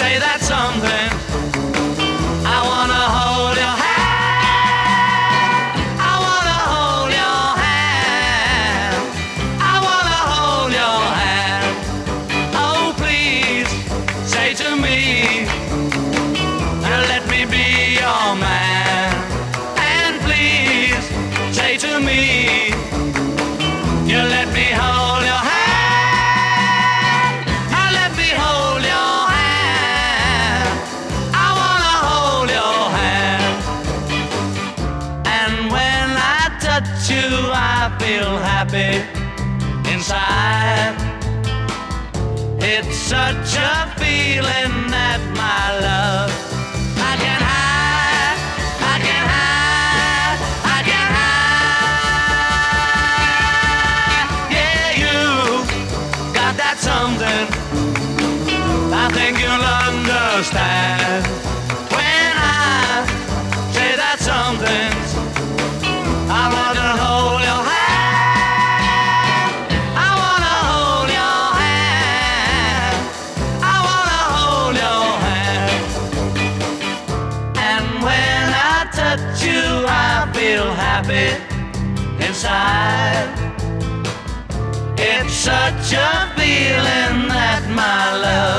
say that something. I wanna hold your hand. I wanna hold your hand. I wanna hold your hand. Oh, please say to me, let me be your man. And please say to me, you let me hold your hand. Let me hold your hand. I wanna hold your hand. And when I touch you, I feel happy inside. It's such a feeling that my love I can hide, I can hide, I can hide. Yeah, you got that something I think you'll understand when I say that something. I wanna hold your hand. I wanna hold your hand. I wanna hold your hand. And when I touch you, I feel happy inside. It's such a feeling that my love